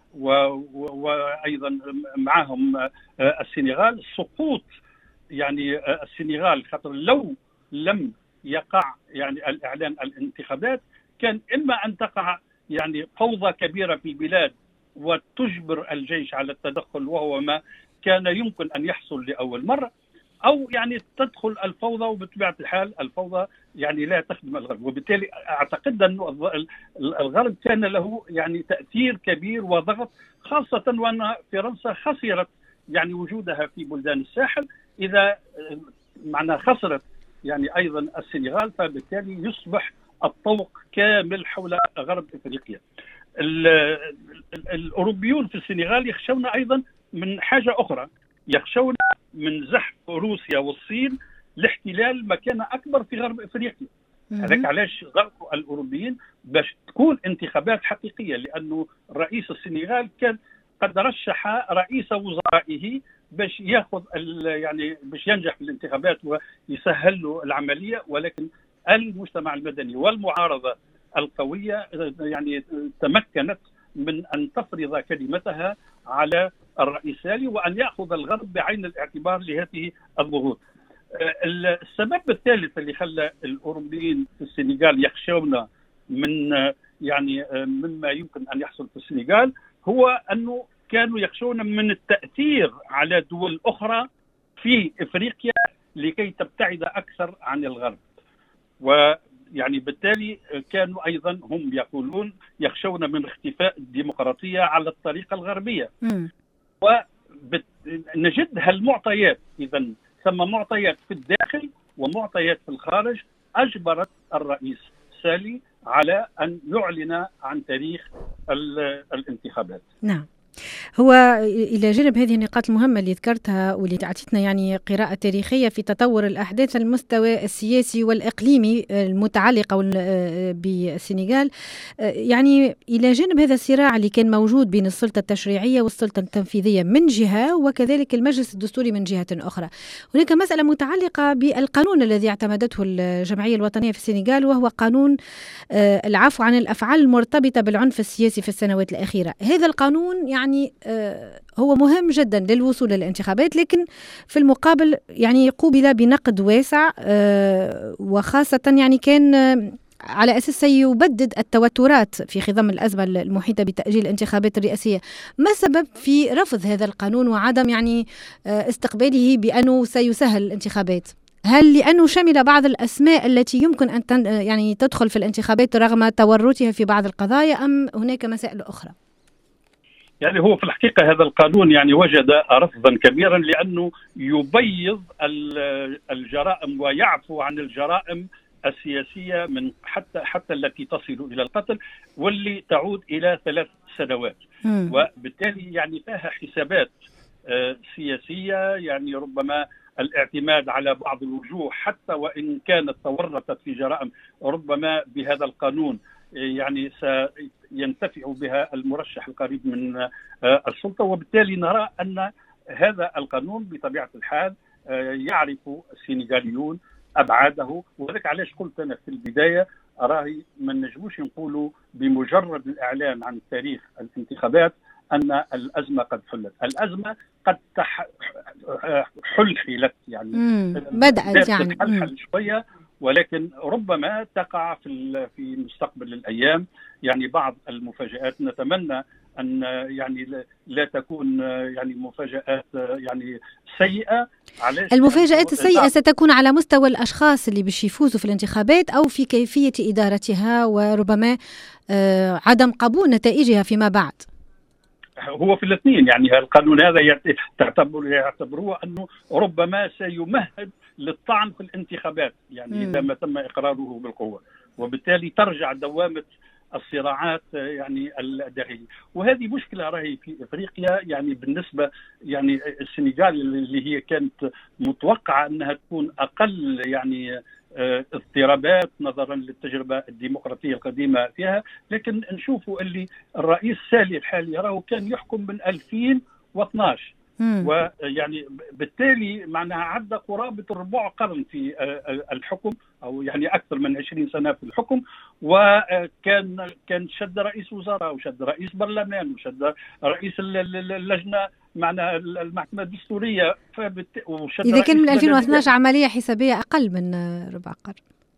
وأيضا معهم السنغال سقوط يعني السنغال، خاطر لو لم يقع يعني الإعلان الانتخابات كان إما أن تقع يعني فوضى كبيرة في البلاد وتجبر الجيش على التدخل، وهو ما كان يمكن أن يحصل لأول مرة، أو يعني تدخل الفوضى، وبطبيعة الحال الفوضى يعني لا تخدم الغرب. وبالتالي أعتقد أن الغرب كان له يعني تأثير كبير وضغط، خاصة وأن فرنسا خسرت يعني وجودها في بلدان الساحل. إذا معناها خسرت يعني أيضا السنغال، فبالتالي يصبح الطوق كامل حول غرب إفريقيا. الأوروبيون في السنغال يخشون أيضا من حاجة أخرى، يخشون من زحف روسيا والصين لاحتلال مكانة أكبر في غرب إفريقيا. هذاك علاش ضغطوا الأوروبيين باش تكون انتخابات حقيقية، لأنه رئيس السنغال كان قد رشح رئيس وزرائه باش ياخذ يعني باش ينجح في الانتخابات ويسهل له العملية، ولكن المجتمع المدني والمعارضة القوية يعني تمكنت من أن تفرض كلمتها على الرئيس سالي وأن يأخذ الغرب بعين الاعتبار لهذه الضغوط. السبب الثالث اللي خلى الأوروبيين في السنغال يخشون من يعني مما يمكن أن يحصل في السنغال هو أنه كانوا يخشون من التأثير على دول أخرى في إفريقيا لكي تبتعد أكثر عن الغرب، ويعني بالتالي كانوا أيضا هم يقولون يخشون من اختفاء الديمقراطية على الطريقة الغربية. ونجد هالمعطيات، إذا ثم معطيات في الداخل ومعطيات في الخارج أجبرت الرئيس سالي على أن يعلن عن تاريخ الانتخابات. نعم. هو إلى جانب هذه النقاط المهمة اللي ذكرتها واللي تعطيتنا يعني قراءة تاريخية في تطور الأحداث على المستوى السياسي والإقليمي المتعلقة بالسنغال، يعني إلى جانب هذا الصراع اللي كان موجود بين السلطة التشريعية والسلطة التنفيذية من جهة وكذلك المجلس الدستوري من جهة أخرى، هناك مسألة متعلقة بالقانون الذي اعتمدته الجمعية الوطنية في السنغال، وهو قانون العفو عن الأفعال المرتبطة بالعنف السياسي في السنوات الأخيرة. هذا القانون يعني هو مهم جدا للوصول للانتخابات، لكن في المقابل يعني قوبل بنقد واسع، وخاصة يعني كان على أساس يبدد التوترات في خضم الأزمة المحيطة بتأجيل الانتخابات الرئاسية. ما السبب في رفض هذا القانون وعدم يعني استقباله بأنه سيسهل الانتخابات؟ هل لأنه شمل بعض الأسماء التي يمكن أن يعني تدخل في الانتخابات رغم تورطها في بعض القضايا، أم هناك مسائل أخرى؟ يعني هو في الحقيقة هذا القانون يعني وجد رفضا كبيرا لأنه يبيض الجرائم ويعفو عن الجرائم السياسية من حتى حتى التي تصل إلى القتل واللي تعود إلى ثلاث سنوات. م. وبالتالي يعني فيها حسابات سياسية، يعني ربما الاعتماد على بعض الوجوه حتى وإن كانت تورطت في جرائم ربما بهذا القانون يعني سينتفع بها المرشح القريب من السلطة. وبالتالي نرى أن هذا القانون بطبيعة الحال يعرف السنغاليون أبعاده، وذلك علاش قلت أنا في البداية أراهي ما نجموش نقولوا بمجرد الإعلان عن تاريخ الانتخابات أن الأزمة قد حلت. الأزمة قد تح... حلحلت يعني بدأت يعني تتحلحل شوية، ولكن ربما تقع في في مستقبل الأيام يعني بعض المفاجآت. نتمنى أن يعني لا تكون يعني مفاجآت يعني سيئة. المفاجآت السيئة ستكون على مستوى الأشخاص اللي باش يفوزوا في الانتخابات أو في كيفية إدارتها وربما عدم قبول نتائجها فيما بعد. هو في الاثنين، يعني القانون هذا تعتبر يعتبروه أنه ربما سيمهد للطعن في الانتخابات يعني إذا ما تم إقراره بالقوة، وبالتالي ترجع دوامة الصراعات يعني الداخلية. وهذه مشكلة راهي في إفريقيا يعني بالنسبة يعني السنغال اللي هي كانت متوقعة أنها تكون أقل يعني اضطرابات نظرا للتجربة الديمقراطية القديمة فيها، لكن نشوفوا اللي الرئيس سالي الحالي راه كان يحكم من ألفين واثناشر ويعني بالتالي معناها عدى قرابة ربع قرن في الحكم أو يعني أكثر من عشرين سنة في الحكم، وكان كان شد رئيس وزراء وشد رئيس برلمان وشد رئيس اللجنة معناها المحكمة الدستورية. إذا كان من ألفين واثناشر عملية حسابية أقل من ربع قرن.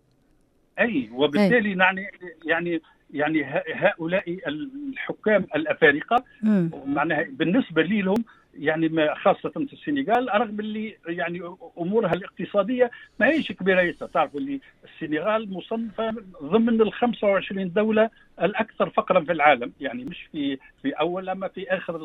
أي وبالتالي يعني يعني يعني هؤلاء الحكام الأفارقة معناها بالنسبة لهم يعني خاصة في السنغال رغم اللي يعني أمورها الاقتصادية ما هيش كبيرة يسا. تعرفوا اللي السنغال مصنفة ضمن ال خمسة وعشرين دولة الأكثر فقرا في العالم، يعني مش في في أول أما في آخر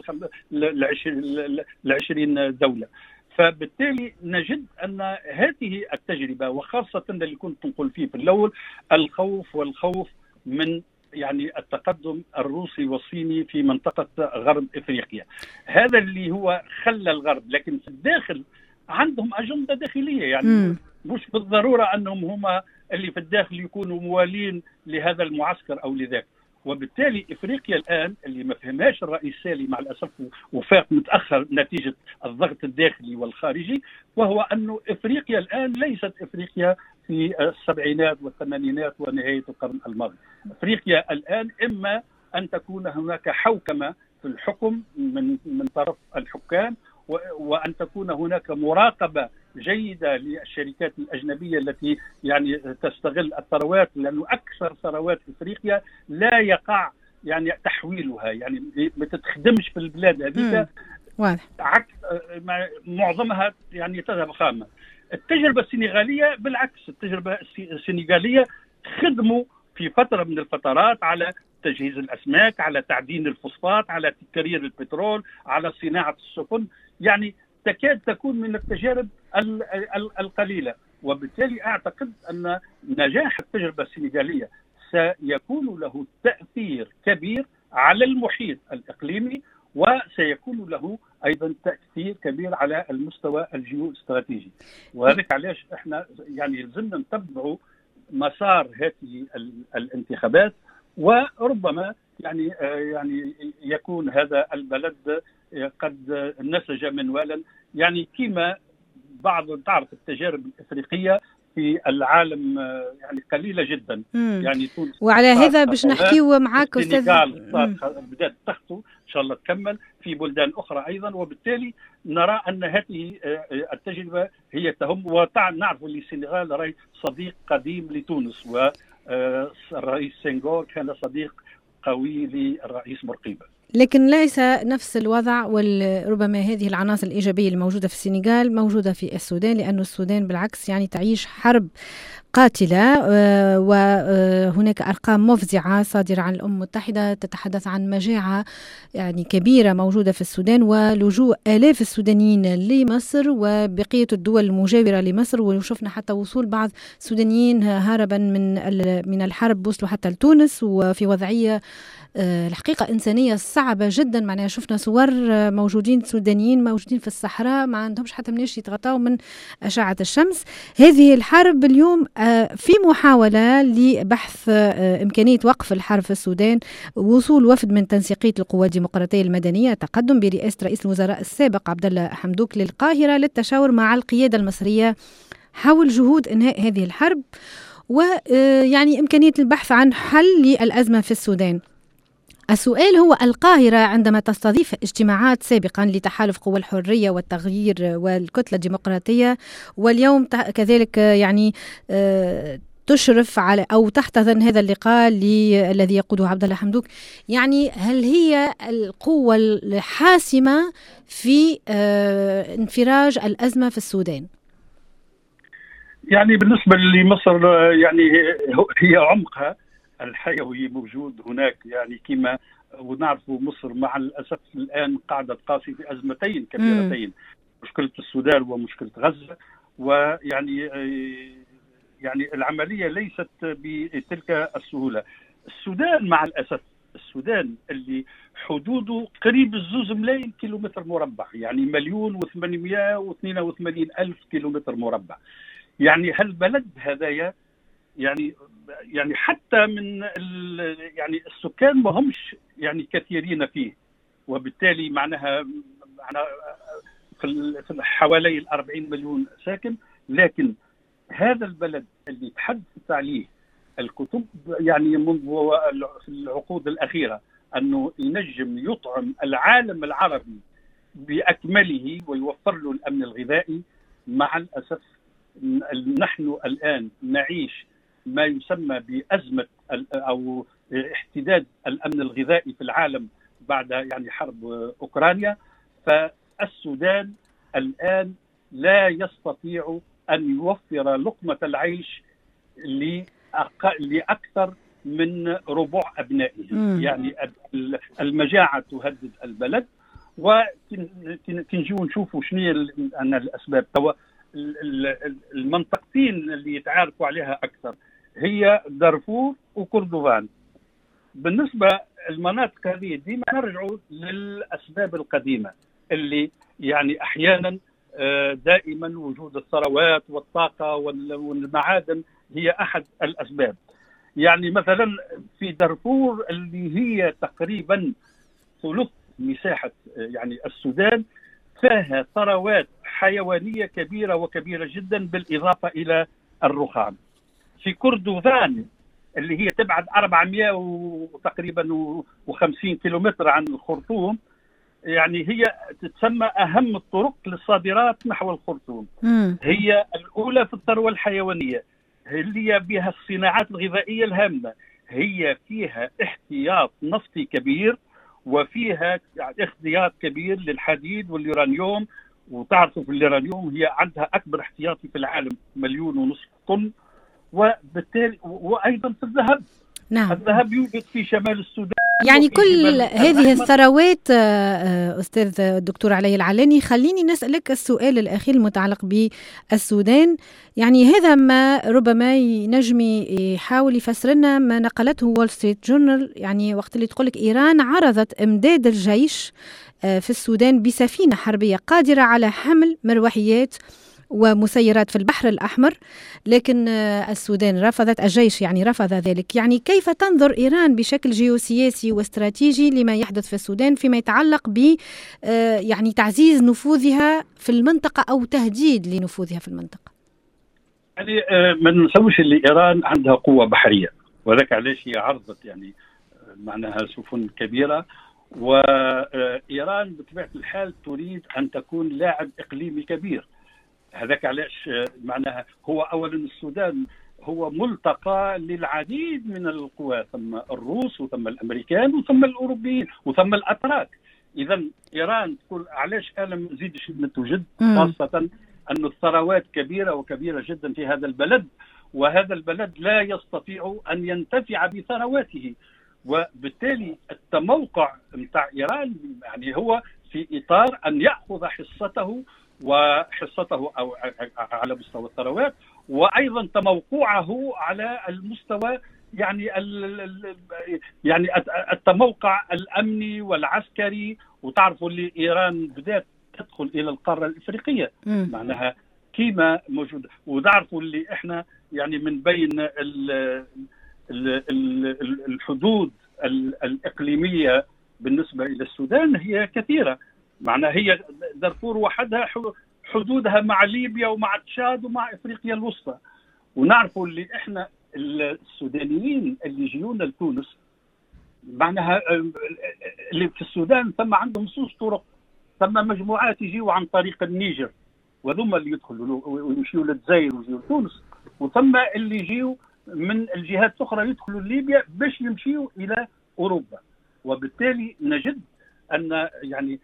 العشرين دولة. فبالتالي نجد أن هذه التجربة وخاصة اللي كنت نقول فيه في الأول الخوف والخوف من يعني التقدم الروسي والصيني في منطقة غرب إفريقيا، هذا اللي هو خلى الغرب، لكن في الداخل عندهم أجندة داخلية يعني م. مش بالضرورة أنهم هم اللي في الداخل يكونوا موالين لهذا المعسكر أو لذاك. وبالتالي إفريقيا الآن اللي ما فهمهاش الرئيس سالي مع الأسف وفاق متأخر نتيجة الضغط الداخلي والخارجي، وهو أنه إفريقيا الآن ليست إفريقيا في السبعينات والثمانينات ونهاية القرن الماضي. أفريقيا الآن إما أن تكون هناك حوكمة في الحكم من من طرف الحكام، وأن تكون هناك مراقبة جيدة للشركات الأجنبية التي يعني تستغل الثروات، لأنه أكثر ثروات إفريقيا لا يقع يعني تحويلها، يعني ما تتخدمش في البلاد هذه عكس معظمها يعني تذهب خامة. التجربة السنغالية بالعكس، التجربة السنغالية خدموا في فترة من الفترات على تجهيز الأسماك، على تعدين الفوسفات، على تكرير البترول، على صناعة السفن، يعني تكاد تكون من التجارب القليلة. وبالتالي أعتقد أن نجاح التجربة السنغالية سيكون له تأثير كبير على المحيط الإقليمي، وسيكون له أيضا تأثير كبير على المستوى الجيو استراتيجي. وهذا علاش احنا يعني لازمنا نتبعوا مسار هذه الانتخابات، وربما يعني يعني يكون هذا البلد قد نسج منوالا، يعني كما بعض تعرف التجارب الافريقيه في العالم يعني قليله جدا. مم. يعني تونس وعلى هذا باش نحكيو معاك استاذ بدات تخطو ان شاء الله تكمل في بلدان اخرى ايضا، وبالتالي نرى ان هذه التجربه هي تهم. ونعرف ان السنغال راهي صديق قديم لتونس، والرئيس سينغور كان صديق قوي للرئيس بورقيبه، لكن ليس نفس الوضع. وربما هذه العناصر الإيجابية الموجودة في السنغال موجودة في السودان، لأن السودان بالعكس يعني تعيش حرب قاتلة، وهناك أرقام مفزعة صادرة عن الأمم المتحدة تتحدث عن مجاعة يعني كبيرة موجودة في السودان، ولجوء آلاف السودانيين لمصر وبقية الدول المجاورة لمصر، وشفنا حتى وصول بعض السودانيين هاربا من من الحرب وصلوا حتى لتونس، وفي وضعية الحقيقة إنسانية صعبة جدا. معناها شفنا صور موجودين سودانيين موجودين في الصحراء ما عندهمش حتى مناش يتغطاوا من أشعة الشمس. هذه الحرب اليوم في محاولة لبحث إمكانية وقف الحرب في السودان، وصول وفد من تنسيقية القوى الديمقراطية المدنية تقدم برئاسة رئيس الوزراء السابق عبد الله حمدوك للقاهرة للتشاور مع القيادة المصرية حول جهود إنهاء هذه الحرب ويعني إمكانية البحث عن حل للأزمة في السودان. السؤال هو القاهرة عندما تستضيف اجتماعات سابقا لتحالف قوى الحرية والتغيير والكتلة الديمقراطية، واليوم كذلك يعني تشرف على أو تحتضن هذا اللقاء الذي يقوده عبد الله حمدوك، يعني هل هي القوة الحاسمة في انفراج الأزمة في السودان؟ يعني بالنسبة لمصر يعني هي عمقها الحيوي موجود هناك، يعني كما ونعرف مصر مع الأسف الآن قاعدة قاسي في أزمتين كبيرتين، مشكلة السودان ومشكلة غزة، ويعني يعني العملية ليست بتلك السهولة. السودان مع الأسف السودان اللي حدوده قريب الزوز ملايين كيلومتر مربع، يعني مليون وثمانمائة واثنين وثمانين ألف كيلومتر مربع، يعني هالبلد هذايا يعني يعني حتى من يعني السكان ما همش يعني كثيرين فيه، وبالتالي معناها معناها في حوالي الأربعين مليون ساكن، لكن هذا البلد اللي تحدثت عليه الكتب يعني منذ العقود الأخيرة أنه ينجم يطعم العالم العربي بأكمله ويوفر له الأمن الغذائي، مع الأسف نحن الآن نعيش ما يسمى بأزمة أو احتداد الأمن الغذائي في العالم بعد يعني حرب أوكرانيا. فالسودان الآن لا يستطيع أن يوفر لقمة العيش لأكثر من ربع أبنائه، يعني المجاعة تهدد البلد. وتنجيو نشوفوا شنو أن الأسباب. المنطقتين اللي يتعارفوا عليها أكثر هي دارفور وكردفان. بالنسبة المناطق هذه ديما نرجعوا للأسباب القديمة اللي يعني أحيانا دائما وجود الثروات والطاقة والمعادن هي أحد الأسباب. يعني مثلا في دارفور اللي هي تقريبا ثلث مساحة يعني السودان فيها ثروات حيوانية كبيرة وكبيرة جدا بالإضافة إلى الرخام. في كردفان اللي هي تبعد أربعمائة وتقريبا وخمسين كيلومتر عن الخرطوم، يعني هي تتسمى أهم الطرق للصادرات نحو الخرطوم، هي الأولى في الثروة الحيوانية، اللي بها الصناعات الغذائية الهامة، هي فيها احتياط نفطي كبير، وفيها احتياط كبير للحديد واليورانيوم. وتعرفوا في اليورانيوم هي عندها أكبر احتياطي في العالم مليون ونصف طن. وبالتالي وأيضا في الذهب، نعم. الذهب يوجد في شمال السودان. يعني كل هذه الثروات أستاذ الدكتور علي العلاني، خليني نسألك السؤال الأخير المتعلق بالسودان. يعني هذا ما ربما ينجم يحاول يفسر لنا ما نقلته وول ستريت جورنال، يعني وقت اللي تقولك إيران عرضت إمداد الجيش في السودان بسفينة حربية قادرة على حمل مروحيات ومسيرات في البحر الأحمر، لكن السودان رفضت، الجيش يعني رفض ذلك. يعني كيف تنظر إيران بشكل جيوسياسي واستراتيجي لما يحدث في السودان فيما يتعلق ب يعني تعزيز نفوذها في المنطقة أو تهديد لنفوذها في المنطقة؟ يعني ما ننسوش اللي إيران عندها قوة بحرية، وذلك علاش هي عرضت يعني معناها سفن كبيرة. وإيران بطبيعة الحال تريد أن تكون لاعب إقليمي كبير. هذاك علاش معناها هو أولا السودان هو ملتقى للعديد من القوى، ثم الروس وثم الأمريكان وثم الأوروبيين وثم الأتراك. إذا إيران تقول علاش أنا ما نزيدش نتوجد، خاصة أن الثروات كبيرة وكبيرة جدا في هذا البلد، وهذا البلد لا يستطيع أن ينتفع بثرواته، وبالتالي التموقع متاع إيران يعني هو في إطار أن يأخذ حصته وحصته أو على مستوى الثروات، وأيضا تموقعه على المستوى يعني يعني التموقع الأمني والعسكري. وتعرفوا اللي إيران بدأت تدخل إلى القارة الإفريقية م. معناها كيما موجودة، وتعرفوا اللي إحنا يعني من بين ال ال ال الحدود الإقليمية بالنسبة إلى السودان هي كثيرة، معناها هي دارفور وحدها حدودها مع ليبيا ومع تشاد ومع إفريقيا الوسطى. ونعرفوا اللي إحنا السودانيين اللي يجيون لتونس معناها اللي في السودان ثم عندهم صوص طرق، ثم مجموعات يجيوا عن طريق النيجر وثم اللي يدخلوا ويمشيوا للجزائر ويجيوا لتونس، وثم اللي يجيوا من الجهات الأخرى يدخلوا ليبيا باش يمشيوا إلى أوروبا. وبالتالي نجد أن يعني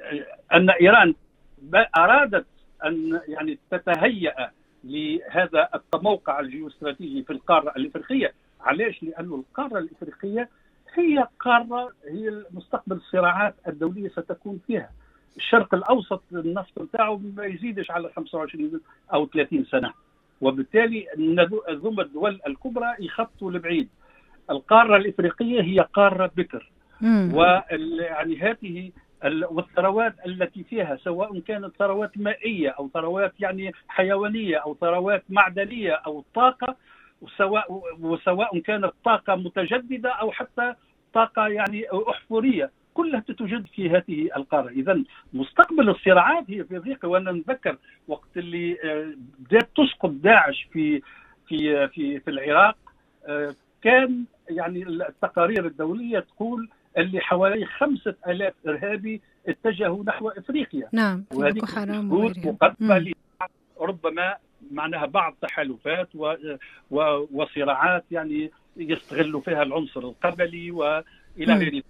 أن إيران أرادت أن يعني تتهيأ لهذا التموقع الجيوستراتيجي في القارة الإفريقية. علاش؟ لأن القارة الإفريقية هي قارة هي مستقبل الصراعات الدولية ستكون فيها. الشرق الأوسط النفط بتاعه ما يزيدش على خمسة وعشرين أو ثلاثين سنة، وبالتالي ذم الدول الكبرى يخطوا لبعيد. القارة الإفريقية هي قارة بكر، ويعني هذه والثروات التي فيها سواء كانت ثروات مائية أو ثروات يعني حيوانية أو ثروات معدنية أو طاقة، وسواء وسواء كانت طاقة متجددة أو حتى طاقة يعني أحفورية، كلها تتوجد في هذه القارة. إذن مستقبل الصراعات هي في أفريقيا. وأنا نتذكر وقت اللي بدأت تسقط داعش في في في في العراق، كان يعني التقارير الدولية تقول اللي حوالي خمسة آلاف إرهابي اتجهوا نحو إفريقيا. نعم. وهذه مقدمة ربما معناها بعض تحالفات و و وصراعات يعني يستغلوا فيها العنصر القبلي وإلى غيره.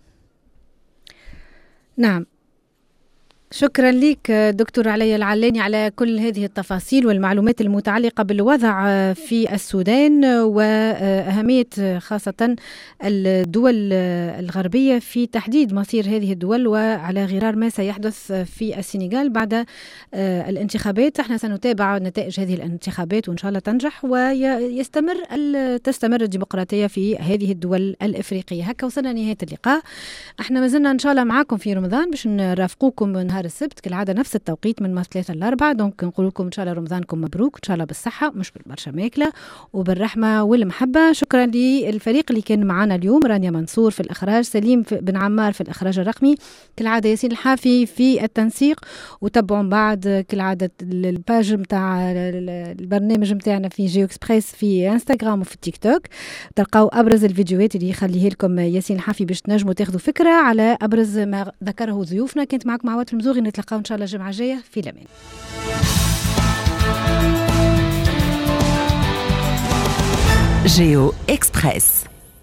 نعم. شكرا لك دكتور علي العلاني على كل هذه التفاصيل والمعلومات المتعلقة بالوضع في السودان وأهمية خاصة الدول الغربية في تحديد مصير هذه الدول، وعلى غرار ما سيحدث في السنغال بعد الانتخابات. احنا سنتابع نتائج هذه الانتخابات وإن شاء الله تنجح ويستمر تستمر الديمقراطية في هذه الدول الإفريقية. هكا وصلنا نهاية اللقاء. احنا ما زلنا إن شاء الله معاكم في رمضان باش نرافقوكم نهار السبت كالعادة نفس التوقيت من ثلاثة لأربعة. دونك نقول لكم إن شاء الله رمضانكم مبروك، إن شاء الله بالصحة مش بالبرشا ماكلة وبالرحمة والمحبة. شكرا للفريق اللي كان معنا اليوم، رانيا منصور في الإخراج، سليم بن عمار في الإخراج الرقمي، كالعادة ياسين الحافي في التنسيق. وتابعوا بعد كالعادة الباج متاع البرنامج متاعنا في جيو إكسبريس في انستغرام وفي تيك توك، تلقاو أبرز الفيديوهات اللي يخليه لكم ياسين الحافي باش تنجموا تاخذوا فكرة على أبرز ما ذكره ضيوفنا. كنت معكم عوات المزوغي، نتلقاو إن شاء الله الجمعة الجاية في الأمان. جيو إكسبريس.